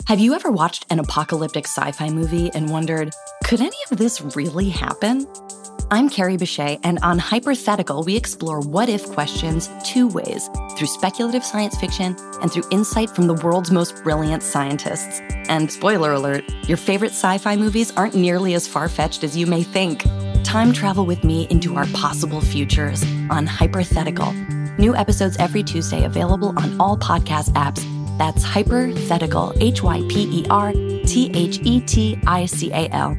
Have you ever watched an apocalyptic sci-fi movie and wondered, could any of this really happen? I'm Carrie Bechet, and on Hypothetical, we explore what-if questions two ways, through speculative science fiction and through insight from the world's most brilliant scientists. And spoiler alert, your favorite sci-fi movies aren't nearly as far-fetched as you may think. Time travel with me into our possible futures on Hypothetical. New episodes every Tuesday, available on all podcast apps. That's Hypothetical, Hyperthetical.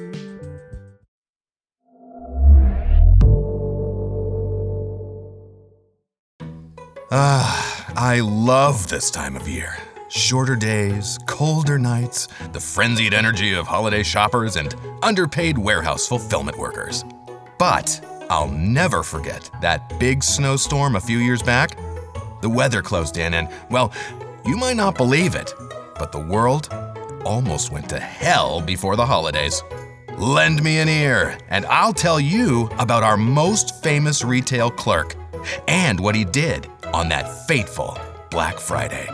I love this time of year. Shorter days, colder nights, the frenzied energy of holiday shoppers, and underpaid warehouse fulfillment workers. But I'll never forget that big snowstorm a few years back. The weather closed in and, well, you might not believe it, but the world almost went to hell before the holidays. Lend me an ear, and I'll tell you about our most famous retail clerk and what he did on that fateful Black Friday.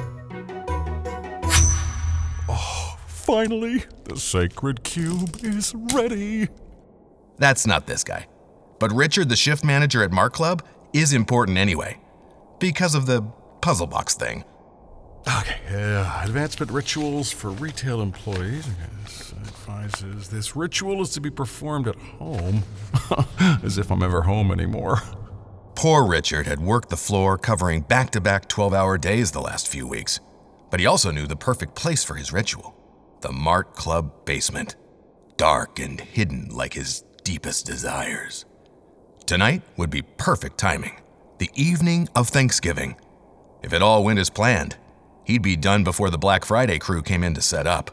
Oh, finally, the sacred cube is ready. That's not this guy. But Richard, the shift manager at Mart Club, is important anyway, because of the puzzle box thing. Okay, advancement rituals for retail employees. This advises this ritual is to be performed at home. As if I'm ever home anymore. Poor Richard had worked the floor covering back-to-back 12-hour days the last few weeks, but he also knew the perfect place for his ritual, the Mart Club basement, dark and hidden like his deepest desires. Tonight would be perfect timing, the evening of Thanksgiving. If it all went as planned, he'd be done before the Black Friday crew came in to set up.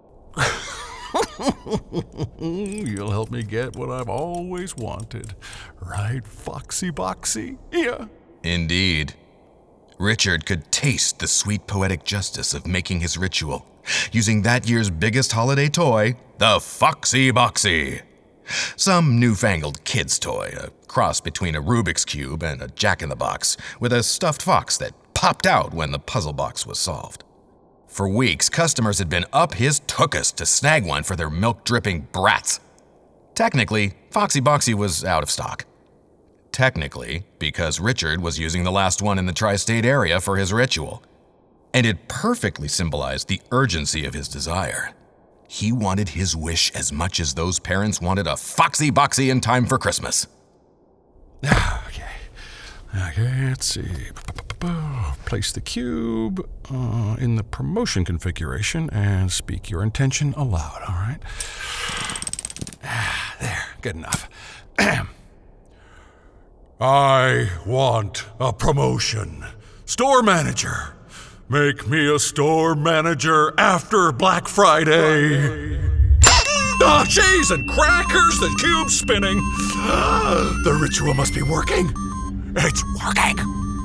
You'll help me get what I've always wanted. Right, Foxy Boxy? Yeah. Indeed. Richard could taste the sweet poetic justice of making his ritual, using that year's biggest holiday toy, the Foxy Boxy. Some newfangled kid's toy, a cross between a Rubik's Cube and a Jack-in-the-Box, with a stuffed fox that popped out when the puzzle box was solved. For weeks, customers had been up his tuchus to snag one for their milk-dripping brats. Technically, Foxy Boxy was out of stock. Technically, because Richard was using the last one in the tri-state area for his ritual. And it perfectly symbolized the urgency of his desire. He wanted his wish as much as those parents wanted a Foxy Boxy in time for Christmas. Okay, let's see. Place the cube in the promotion configuration and speak your intention aloud, all right? There, good enough. I want a promotion. Store manager. Make me a store manager after Black Friday. Cheese and crackers, the cube's spinning. The ritual must be working. It's working.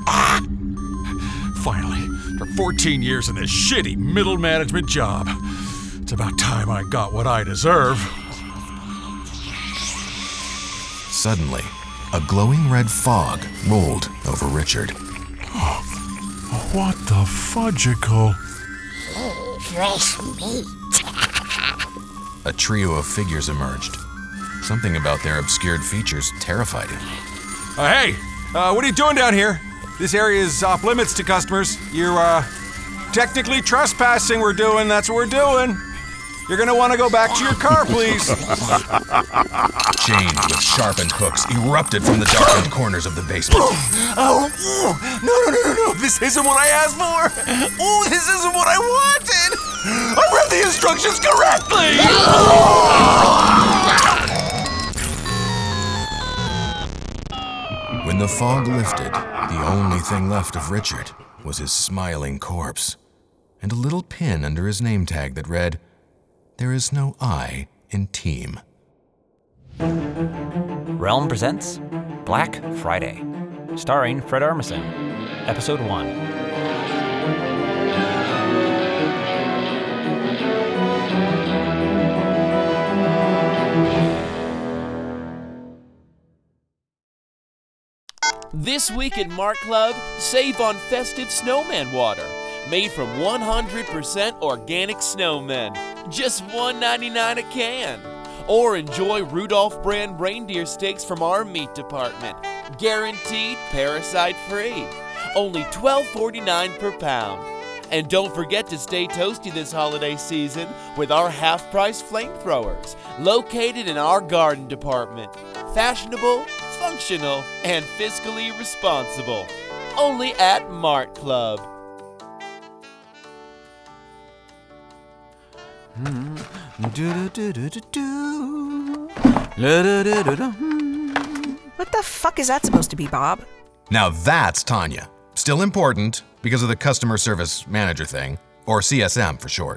Finally, for 14 years in this shitty middle management job, it's about time I got what I deserve. Suddenly, a glowing red fog rolled over Richard. What the fudgicle? Fresh meat. A trio of figures emerged. Something about their obscured features terrified him. Hey, what are you doing down here? This area is off limits to customers. You're, technically trespassing that's what we're doing. You're gonna want to go back to your car, please. Chains with sharpened hooks erupted from the darkened corners of the basement. No, this isn't what I asked for. Oh, this isn't what I wanted. I read the instructions correctly. When the fog lifted, the only thing left of Richard was his smiling corpse and a little pin under his name tag that read, "There is no I in team." Realm presents Black Friday, starring Fred Armisen, Episode 1. This week at Mart Club, save on festive snowman water. made from 100% organic snowmen. Just $1.99 a can. Or enjoy Rudolph brand reindeer steaks from our meat department. Guaranteed parasite-free. Only $12.49 per pound. And don't forget to stay toasty this holiday season with our half-price flamethrowers, located in our garden department. Fashionable, functional, and fiscally responsible. Only at Mart Club. What the fuck is that supposed to be, Bob? Now that's Tanya. Still important because of the customer service manager thing, or CSM for short.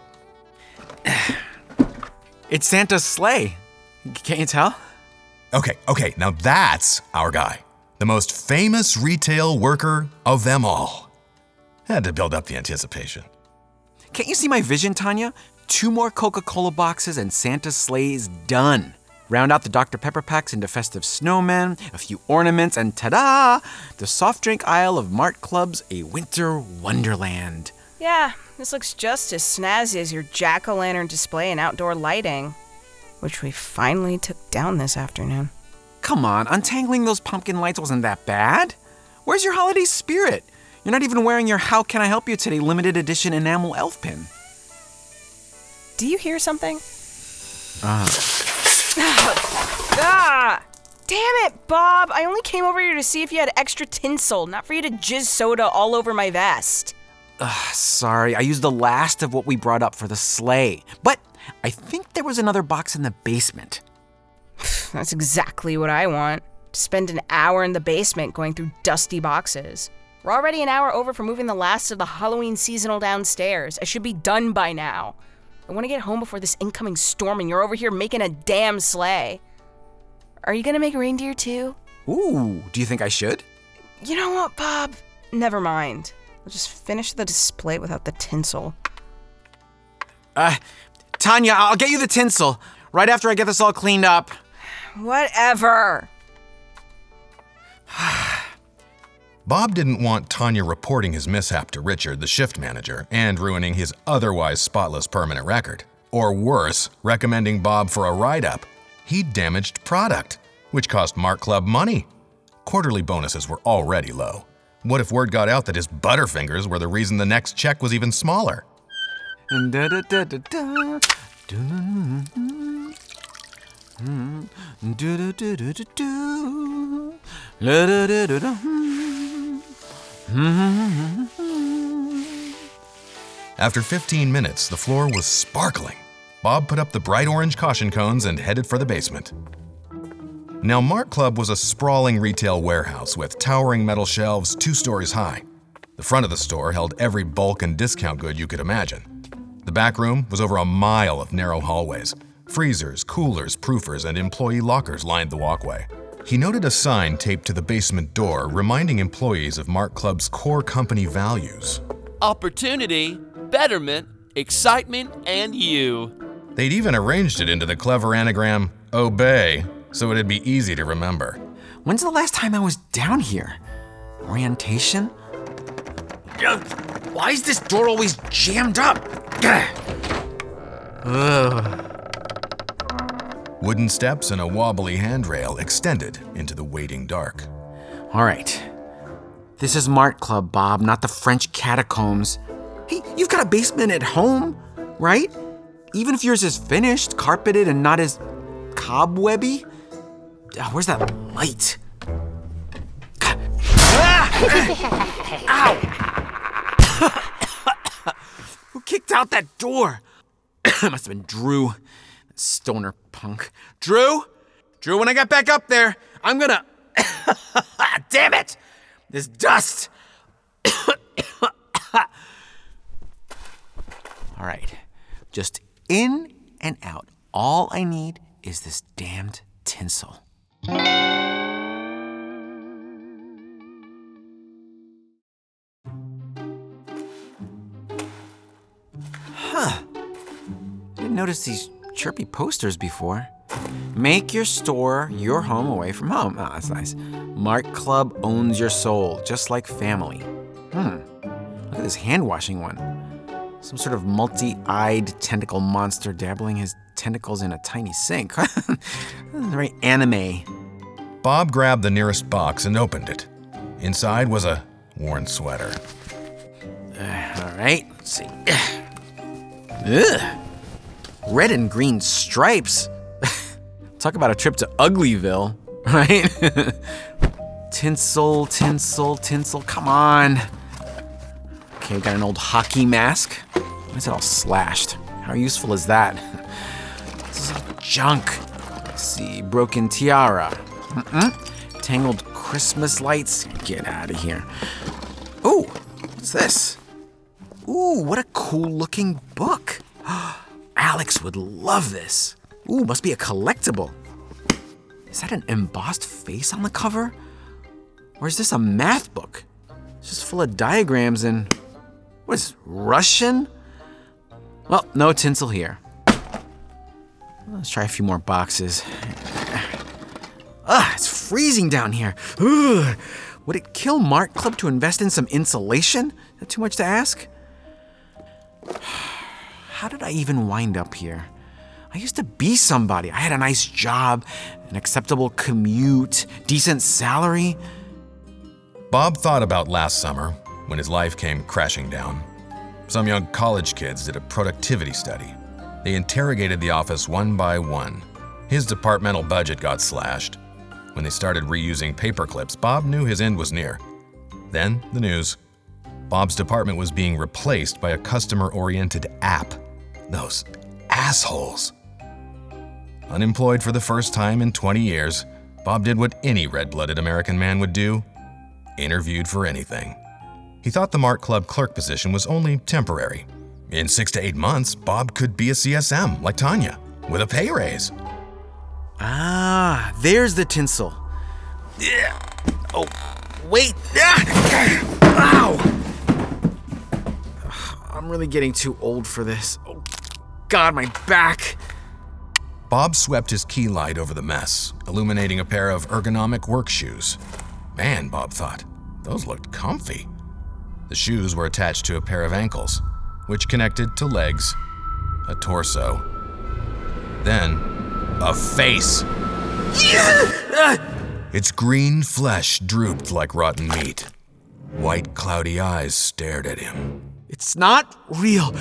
It's Santa's sleigh. Can't you tell? Okay, now that's our guy. The most famous retail worker of them all. Had to build up the anticipation. Can't you see my vision, Tanya? 2 more Coca-Cola boxes and Santa's sleigh is done. Round out the Dr. Pepper packs into festive snowmen, a few ornaments, and ta-da! The soft drink aisle of Mart Club's a winter wonderland. Yeah, this looks just as snazzy as your jack-o'-lantern display and outdoor lighting, which we finally took down this afternoon. Come on, untangling those pumpkin lights wasn't that bad. Where's your holiday spirit? You're not even wearing your How Can I Help You Today limited edition enamel elf pin. Do you hear something? Damn it, Bob! I only came over here to see if you had extra tinsel, not for you to jizz soda all over my vest. Sorry, I used the last of what we brought up for the sleigh. But I think there was another box in the basement. That's exactly what I want. To spend an hour in the basement going through dusty boxes. We're already an hour over from moving the last of the Halloween seasonal downstairs. I should be done by now. I want to get home before this incoming storm and you're over here making a damn sleigh. Are you gonna make reindeer too? Ooh, do you think I should? You know what, Bob? Never mind. We'll just finish the display without the tinsel. Tanya, I'll get you the tinsel right after I get this all cleaned up. Whatever. Bob didn't want Tanya reporting his mishap to Richard, the shift manager, and ruining his otherwise spotless permanent record. Or worse, recommending Bob for a write-up. He'd damaged product, which cost Mart Club money. Quarterly bonuses were already low. What if word got out that his Butterfingers were the reason the next check was even smaller? After 15 minutes, the floor was sparkling. Bob put up the bright orange caution cones and headed for the basement. Now, Mart Club was a sprawling retail warehouse with towering metal shelves 2 stories high. The front of the store held every bulk and discount good you could imagine. The back room was over a mile of narrow hallways. Freezers, coolers, proofers, and employee lockers lined the walkway. He noted a sign taped to the basement door reminding employees of Mart Club's core company values. Opportunity, betterment, excitement, and you. They'd even arranged it into the clever anagram, Obey, so it'd be easy to remember. When's the last time I was down here? Orientation? Why is this door always jammed up? Wooden steps and a wobbly handrail extended into the waiting dark. All right. This is Mart Club, Bob, not the French catacombs. Hey, you've got a basement at home, right? Even if yours is finished, carpeted, and not as cobwebby. Where's that light? Ow! Who kicked out that door? It must have been Drew. Stoner punk. Drew, when I get back up there, I'm gonna... Damn it! This dust! All right, just in and out. All I need is this damned tinsel. Didn't notice these chirpy posters before. Make your store your home away from home. Oh, that's nice. Mart Club owns your soul, just like family. Look at this hand-washing one? Some sort of multi-eyed tentacle monster dabbling his tentacles in a tiny sink. Very anime. Bob grabbed the nearest box and opened it. Inside was a worn sweater. All right, let's see. Ugh. Red and green stripes. Talk about a trip to Uglyville, right? Tinsel, come on. Okay, got an old hockey mask. Why is it all slashed? How useful is that? This is all junk. Let's see, broken tiara. Tangled Christmas lights. Get out of here. Ooh, what's this? Ooh, what a cool looking book. Alex would love this. Ooh, must be a collectible. Is that an embossed face on the cover? Or is this a math book? It's just full of diagrams and... what is this, Russian? Well, no tinsel here. Let's try a few more boxes. It's freezing down here. Ugh. Would it kill Mart Club to invest in some insulation? Is that too much to ask? How did I even wind up here? I used to be somebody. I had a nice job, an acceptable commute, decent salary. Bob thought about last summer when his life came crashing down. Some young college kids did a productivity study. They interrogated the office one by one. His departmental budget got slashed. When they started reusing paper clips, Bob knew his end was near. Then, the news. Bob's department was being replaced by a customer-oriented app. Those assholes. Unemployed for the first time in 20 years, Bob did what any red-blooded American man would do. Interviewed for anything. He thought the Mart Club clerk position was only temporary. In 6 to 8 months, Bob could be a CSM like Tanya, with a pay raise. Ah, there's the tinsel. Oh, wait. Ow! I'm really getting too old for this. Oh, God, my back. Bob swept his key light over the mess, illuminating a pair of ergonomic work shoes. Man, Bob thought, those looked comfy. The shoes were attached to a pair of ankles, which connected to legs, a torso, then a face. Its green flesh drooped like rotten meat. White, cloudy eyes stared at him. It's not real.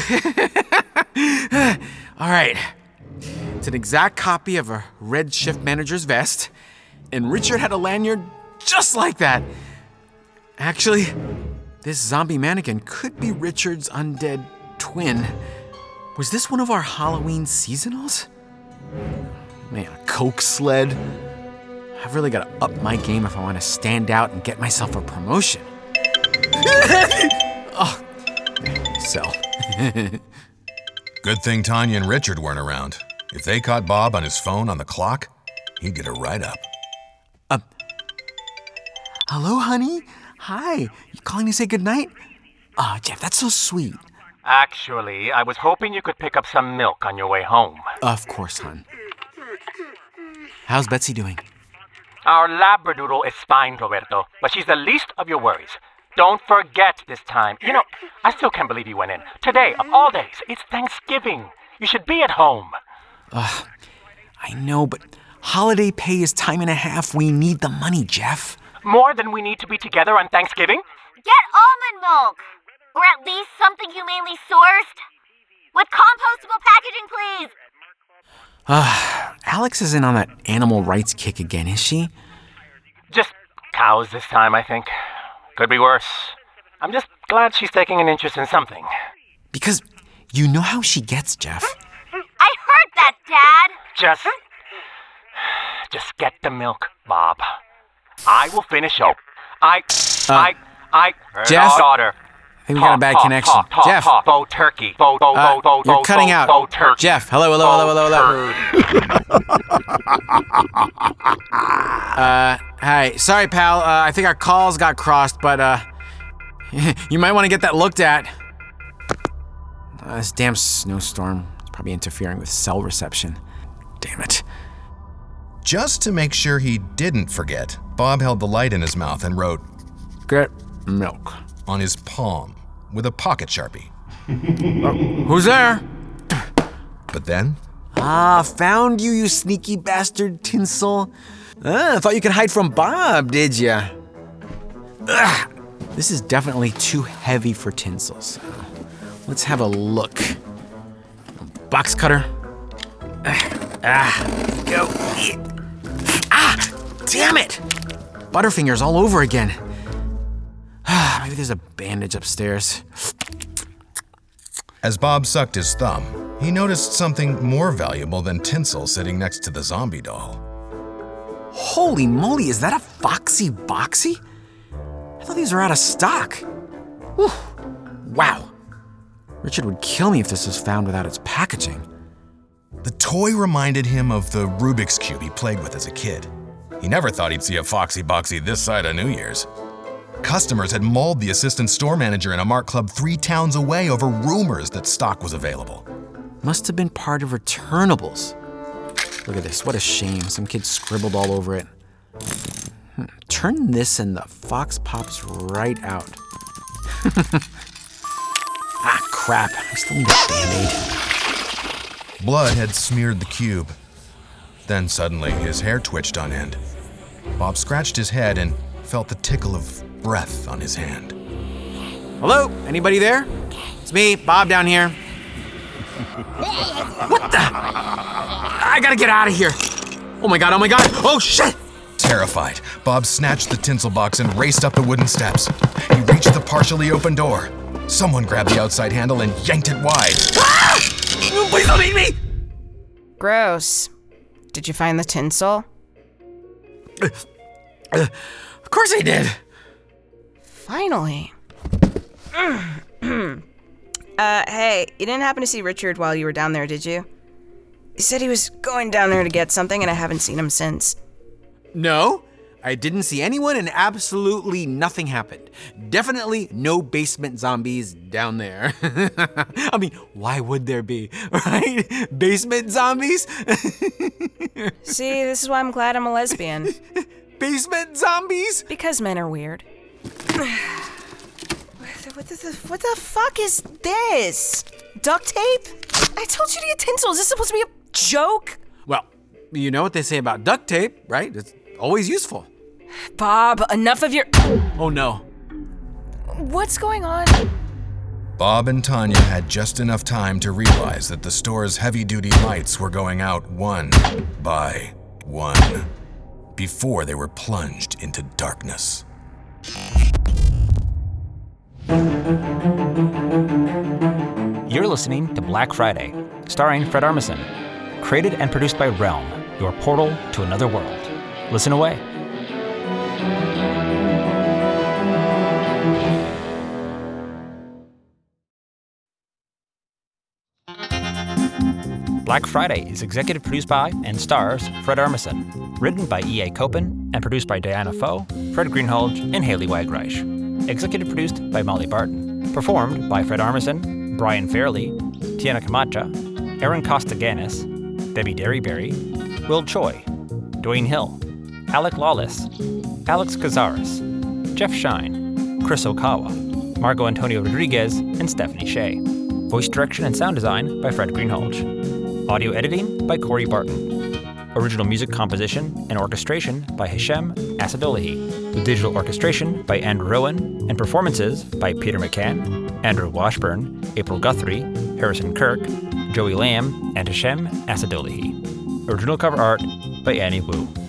All right. It's an exact copy of a red shift manager's vest, and Richard had a lanyard just like that. Actually, this zombie mannequin could be Richard's undead twin. Was this one of our Halloween seasonals? Man, a Coke sled. I've really got to up my game if I want to stand out and get myself a promotion. Oh, sell. Good thing Tanya and Richard weren't around. If they caught Bob on his phone on the clock, he'd get a write-up. Hello, honey? Hi. You calling to say goodnight? Oh, Jeff, that's so sweet. Actually, I was hoping you could pick up some milk on your way home. Of course, hon. How's Betsy doing? Our Labradoodle is fine, Roberto, but she's the least of your worries. Don't forget this time. You know, I still can't believe you went in. Today, of all days, it's Thanksgiving. You should be at home. I know, but holiday pay is time and a half. We need the money, Jeff. More than we need to be together on Thanksgiving? Get almond milk! Or at least something humanely sourced. With compostable packaging, please! Alex isn't on that animal rights kick again, is she? Just cows this time, I think. Could be worse. I'm just glad she's taking an interest in something. Because you know how she gets, Jeff. I heard that, Dad! Just get the milk, Bob. I will finish up. Jeff? Daughter. I think we got a bad connection. Jeff. Bo turkey. You're cutting out. Bo turkey. Jeff, hello. Hi. Sorry, pal. I think our calls got crossed, but you might want to get that looked at. This damn snowstorm is probably interfering with cell reception. Damn it. Just to make sure he didn't forget, Bob held the light in his mouth and wrote, Get milk. on his palm. with a pocket Sharpie. Who's there? But then, Found you, you sneaky bastard, Tinsel. I thought you could hide from Bob, did ya? This is definitely too heavy for Tinsel, so let's have a look. Box cutter. Go. Damn it! Butterfingers all over again. Maybe there's a bandage upstairs. as Bob sucked his thumb, he noticed something more valuable than tinsel sitting next to the zombie doll. Holy moly, is that a Foxy Boxy? I thought these were out of stock. Whew. Wow. Richard would kill me if this was found without its packaging. The toy reminded him of the Rubik's Cube he played with as a kid. He never thought he'd see a Foxy Boxy this side of New Year's. Customers had mauled the assistant store manager in a Mart Club 3 towns away over rumors that stock was available. Must have been part of returnables. Look at this, what a shame. Some kid scribbled all over it. Turn this and the fox pops right out. Crap, I still need a Band-Aid. Blood had smeared the cube. Then suddenly his hair twitched on end. Bob scratched his head and felt the tickle of breath on his hand. Hello, anybody there? It's me, Bob down here. What the? I gotta get out of here. Oh my god, oh shit! Terrified, Bob snatched the tinsel box and raced up the wooden steps. He reached the partially open door. Someone grabbed the outside handle and yanked it wide. Ah! Please don't eat me! Gross. Did you find the tinsel? Of course I did. Finally. Hey, you didn't happen to see Richard while you were down there, did you? He said he was going down there to get something, and I haven't seen him since. No, I didn't see anyone, and absolutely nothing happened. Definitely no basement zombies down there. I mean, why would there be, right? Basement zombies? See, this is why I'm glad I'm a lesbian. Basement zombies? Because men are weird. What the fuck is this? Duct tape? I told you to get tinsel. Is this supposed to be a joke? Well, you know what they say about duct tape, right? It's always useful. Bob, enough of your... Oh no. What's going on? Bob and Tanya had just enough time to realize that the store's heavy-duty lights were going out one by one before they were plunged into darkness. You're listening to Black Friday, starring Fred Armisen. Created and produced by Realm, your portal to another world. Listen away. Black Friday is executive produced by and stars Fred Armisen. Written by E.A. Copen and produced by Diana Foe, Fred Greenhalgh, and Haley Wagreich. Executive produced by Molly Barton. Performed by Fred Armisen, Brian Fairley, Tiana Camacha, Aaron Costaganis, Debbie Derryberry, Will Choi, Dwayne Hill, Alec Lawless, Alex Cazares, Jeff Shine, Chris Okawa, Margot Antonio Rodriguez, and Stephanie Shea. Voice direction and sound design by Fred Greenhalgh. Audio editing by Corey Barton. Original music composition and orchestration by Hishem Asadolahi. With digital orchestration by Andrew Rowan and performances by Peter McCann, Andrew Washburn, April Guthrie, Harrison Kirk, Joey Lamb, and Hishem Asadolahi. Original cover art by Annie Wu.